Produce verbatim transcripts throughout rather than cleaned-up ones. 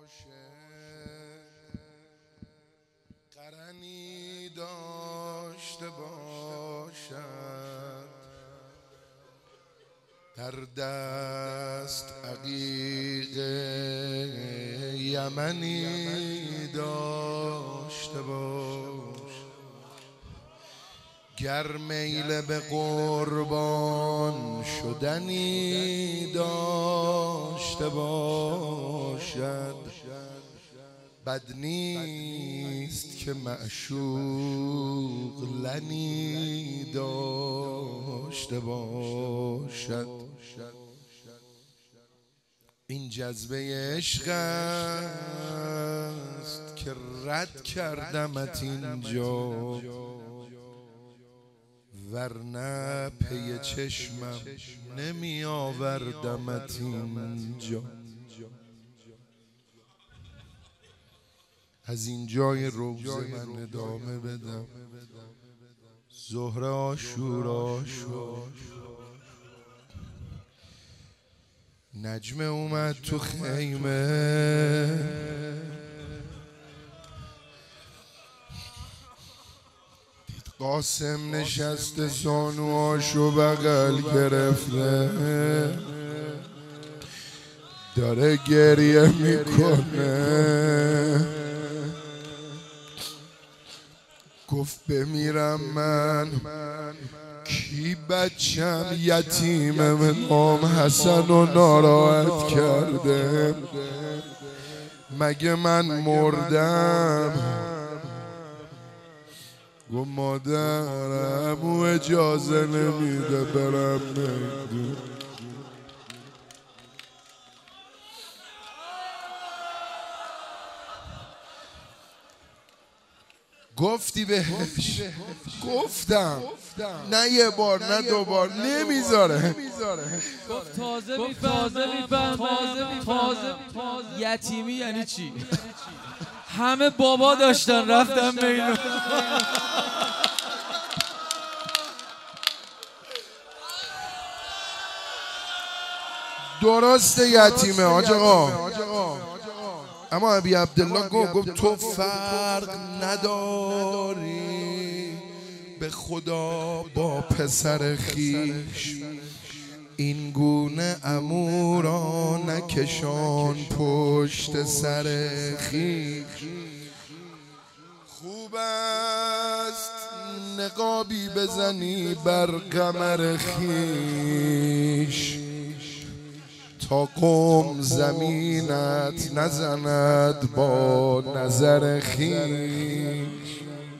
قرنی داشته باشد در دست عقیق یمنی داشته باش، گر میل به قربان شدنی داشته باشد، بد نیست که معشوق لنی داشته باشد. این جذبه عشق است که رد کردمت اینجا، ورنه پی چشمم نمی آوردمت اینجا. از این جای روزه من ادامه بدم، ظهر عاشورا شد، نجمه اومد تو خیمه، دید قاسم نشسته زانوهاشو بغل گرفته، داره گریه میکنه. گفت بمیرم من کی بچم یتیم امام حسن رو ناراحت کرده؟ مگه من مردم؟ گفت مادرم او اجازه نمیده برم میدون. گفتی بهش؟ گفتم نه یه بار نه دو بار، نمیذاره. گفت تازه میفهمم تازه یتیمی یعنی چی. همه بابا داشتن رفتم به اینو. درست یتیمه حاج آقا، اما ابی عبدالله گفت گفت تو فرق نداری به خدا با پسر خیش، این گونه عمو نکشان پشت سر خیش. خوب است نقابی بزنی بر قمر خیش، تا قوم زمینت نزند با نظر خیش.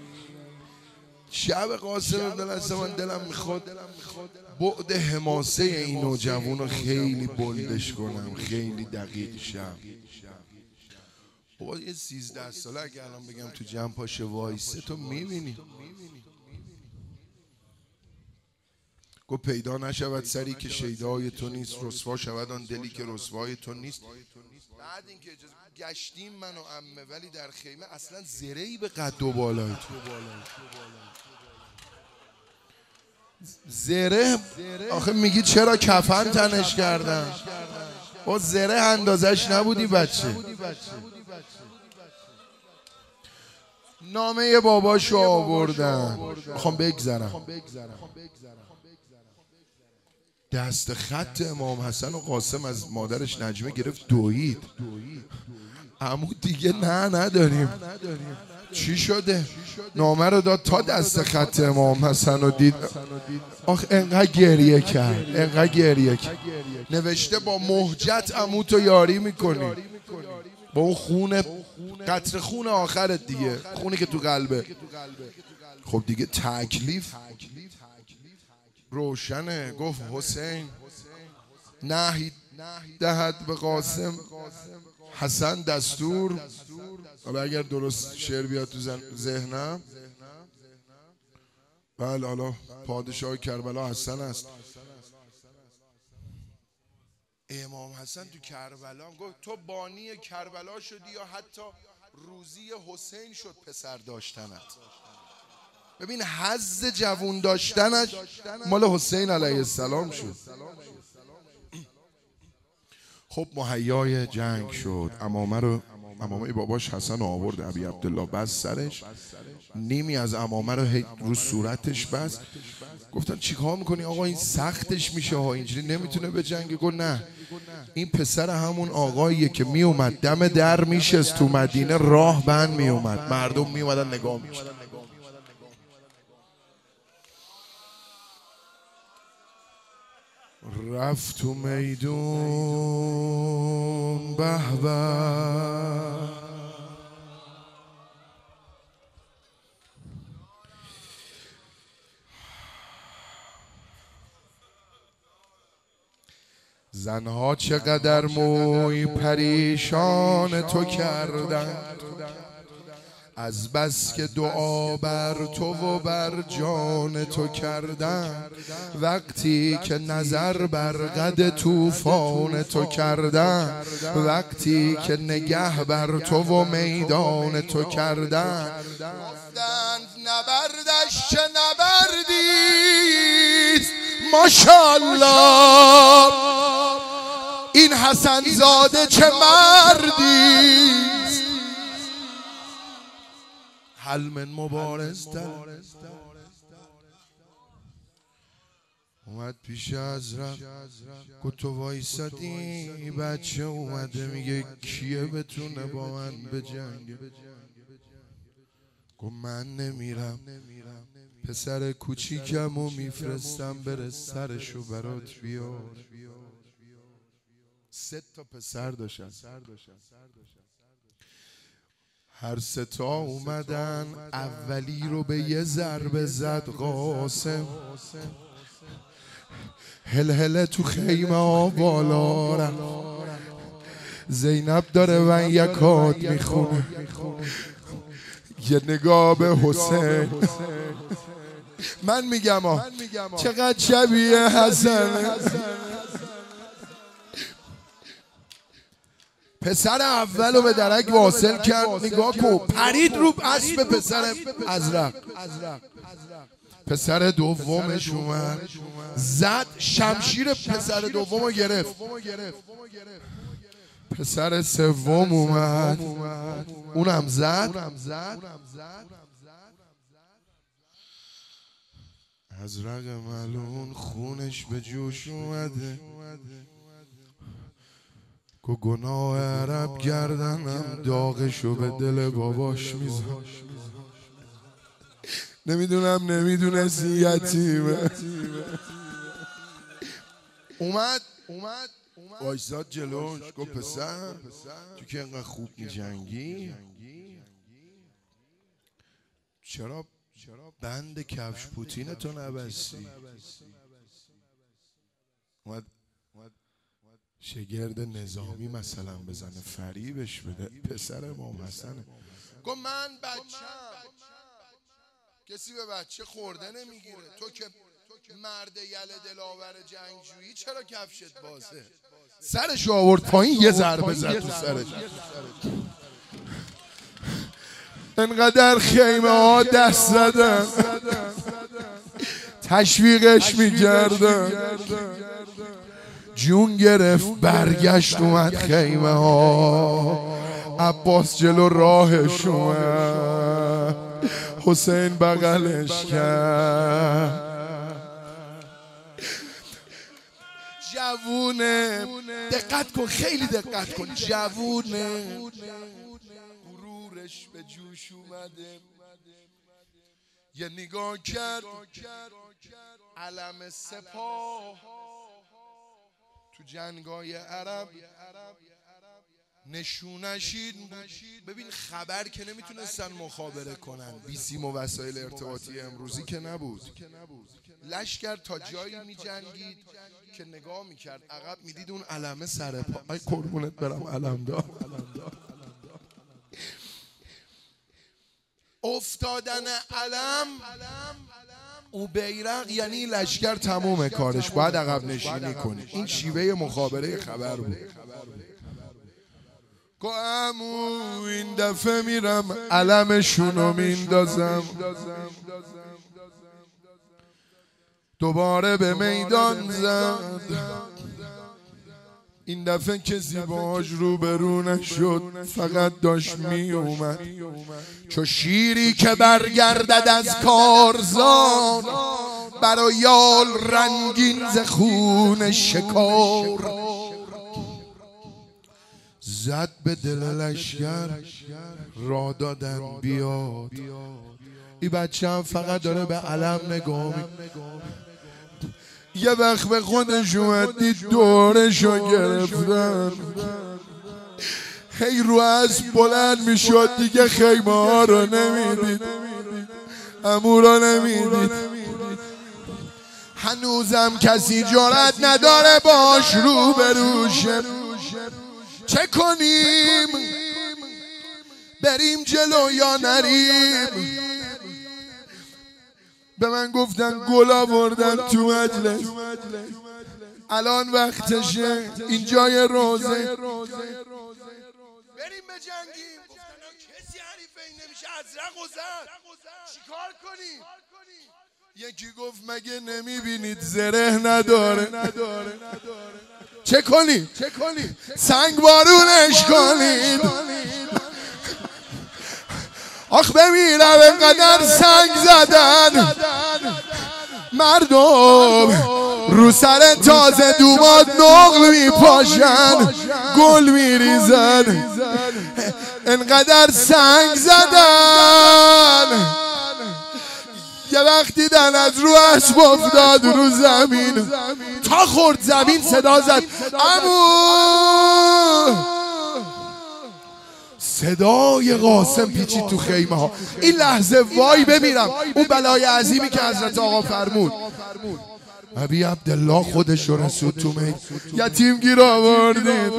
شب قاسم دلست من دلم میخواد بعد حماسه این نوجوان رو خیلی بلدش کنم، خیلی دقیق شم. بابا یه سیزده ساله اگه الان بگم تو جمع پاشه وایسه تو میبینی. گفت پیدا نشود سری که شیدای تو نیست، رسوا شود آن دلی که رسوای تو نیست. بعد اینکه گشتیم من و عمه ولی در خیمه اصلا زرهی به قد و بالای تو. زره آخه میگی چرا کفن تنش کردن؟ او زره اندازش نبودی بچه. نامه باباشو آوردن، میخوام بگذرم. دست خط امام حسن و قاسم از مادرش نجمه گرفت دوید. عمو دیگه نه نداریم. چی شده؟ نامه رو داد تا دست خط امام حسن رو دید. آخ انقدر گریه کرد، انقدر گریه کرد. نوشته با مهجت عمو تو یاری میکنی، با اون خون قطر خون آخرت دیگه، خونی که تو قلبه. خب دیگه تکلیف روشنه. گفت حسین نهی دهد به قاسم، حسن دستور. حالا اگر درست شعر بیاد تو ذهنم، بله حالا پادشاه کربلا حسن است. امام حسن تو کربلا گفت تو بانی کربلا شدی یا حتی روزی حسین شد پسر داشتنت. ببین حظ جوون داشتنش مال حسین علیه السلام شد. خب مهیای جنگ شد، عمامه رو عمامه باباش حسن آورد ابی عبدالله بس سرش، نیمی از عمامه رو رو صورتش بس. گفتن چیکار میکنی آقا این سختش میشه ها، اینجوری نمیتونه به جنگ. گفت نه این پسر همون آقاییه که میومد دم در میشست تو مدینه راه بند میومد، مردم میومدن نگاه میکردن. رفت تو میدون به به، زنها چقدر موی پریشان تو کردن، از بس که دعا بر تو و بر جان تو کردن. وقتی که نظر بر قد طوفان تو کردن، وقتی که نگه بر تو و میدان تو کردن. گفتند نبردش چه نبردیست ماشاءالله، این حسن زاده چه مردیست. هل من مبارز در اومد پیش حضرت، گفت تو وایسادی بچه اومده میگه کیه بتونه با من بجنگه. گفت من نمیرم، پسر کوچیکمو میفرستم بره سرشو برات بیار. سه تا پسر داشتن، هر سه تا اومدن اولی رو به یه ضربه زد قاسم. هل هله تو خیمه ها بالا رفت، زینب داره ون یکات میخونه، یه نگاه به حسین. من میگم ها چقدر شبیه حسن. پسر اول رو به درک واصل کرد، نگاه کن پرید رو اسب پسر ازرق. پسر دومش اومد زد شمشیر پسر دوم رو گرفت. پسر سوم اومد اونم زد. ازرق ملون خونش به جوش اومده، که گناه عرب گردنم داغشو به دل باباش میزن. نمیدونم نمیدونستی یتیمه. اومد اومد وایساد جلوش، گفت پسر تو که انقدر خوب میجنگی چرا بند کفش پوتین تو نبستی؟ اومد شگرد نظامی مثلا بزنه فریبش بده، پسر امام حسنه. گفت من بچم، کسی به بچه خورده نمیگیره. تو که مرد یل دلاور جنگجویی چرا کفشت بازه؟ سرش آورد پایین یه ضربه زد تو سرش. انقدر خیمه ها دست زدن تشویقش میکردن، جون گرفت برگشت اومد خیمه ها. عباس جلو راهش اومد، حسین بغلش کرد. جوونه دقت کن، خیلی دقت کن، جوونه غرورش به جوش اومده. یه نگاه کرد علم سپاه تو جنگای عرب نشونشید بود. ببین خبر که نمیتونستن مخابره کنن، بیسیم و وسایل ارتباطی امروزی که نبود. لشکر تا جایی میجنگید که نگاه میکرد عقب میدید اون علمه سر پا. ای قربونت برم علم دار. افتادن علم او بیرق یعنی لشکر تموم کارش، باید عقب نشینی کنی. این شیوه مخابره خبر بود. که امو این دفعه میرم علمشونو میندازم، دوباره به میدان زد. این دفعه کسی باهاش روبرو نشد، فقط داشت می اومد چو شیری که برگردد از کارزار، برای یال رنگین ز خون شکار. زد به دل لشگر را دادن بیاد، این بچه هم فقط داره به علم نگاه می. یه وقت به خودش اومد دید دورشو گرفتن، هی رو از بلند میشد دیگه خیمه ها رو نمیدید، امو رو نمیدید. هنوزم کسی جرأت نداره باش رو بروشه. چه کنیم؟ بریم جلو یا نریم؟ به من گفتن گل آوردن تو مجلس، الان وقتشه، این جای روزه، بریم بجنگیم. گفتن کسی حریف این نمیشه، ازرق و زد، چیکار کنیم؟ یکی گفت مگه نمیبینید زره نداره؟ چه کنیم؟ سنگ بارونش کنید. آخ بمیرم اینقدر سنگ زدن، مردم رو سر تازه دوباد نقل میپاشن، گل میریزن، اینقدر سنگ زدن. یه وقت دیدن از رو اسب افتاد رو زمین، تا خورد زمین صدا زد عمو. صدای قاسم پیچید تو خیمه ها. این لحظه وای بمیرم اون بلای عظیمی که حضرت آقا فرمود. ابی عبدالله خودش رو رسود تو میل، یتیم گیر آوردید.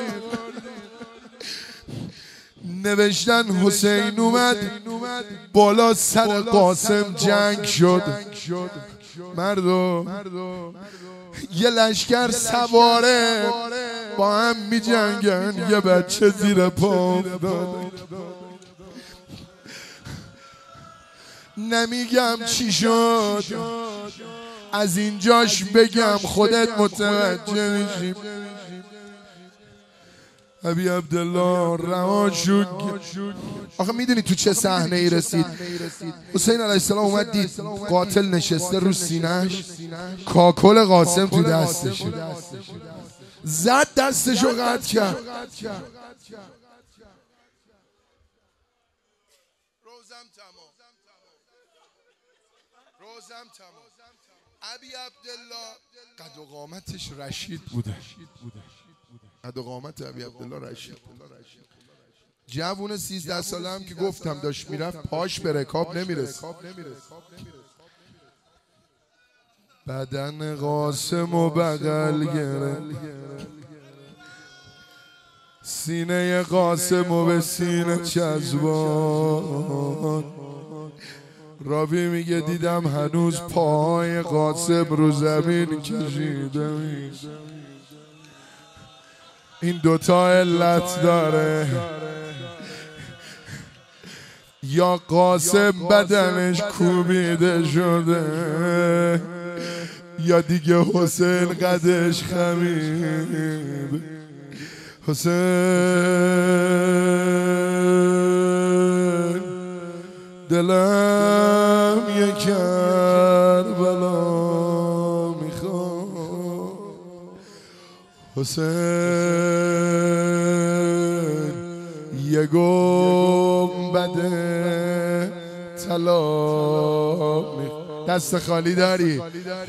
نوشتن حسین اومد بالا سر قاسم جنگ شد. مردم یه لشکر سواره با هم می جنگن، یه بچه زیر پا افتاد. نمیگم چی شد، از اینجاش بگم خودت متوجه میشی. ابی عبدالله رها شد. آخه میدونی تو چه صحنه ای رسید؟ حسین علیه السلام اومد دید قاتل نشسته رو سینه‌اش، کاکل قاسم تو دستش، زد دستشو قطع کرد. روزم تمام، روزم تمام. ابی عبدالله قد و قامتش رشید بوده، قد و قامت ابی عبدالله رشید. جوون سیزده ساله هم که گفتم داشت میرفت پاش به رکاب نمیرسه. بدن قاسم و بغل گرفت، سینه قاسم و به سینه چزبان. رابی میگه دیدم هنوز پاهای قاسم رو زمین کشیده میشه. این دوتا علت داره، یا قاسم بدنش کوبیده شده، یا دیگه حسین قدش خمیده. حسین دلم یک کربلا میخواد، حسین یه گنبد طلا میخواد. دست خالی داری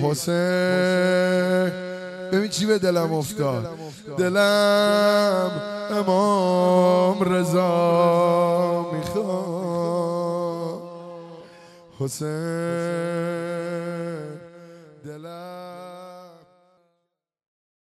حسین؟ ببین چی به دلم افتاد. دلم امام رضا میخواد. حسین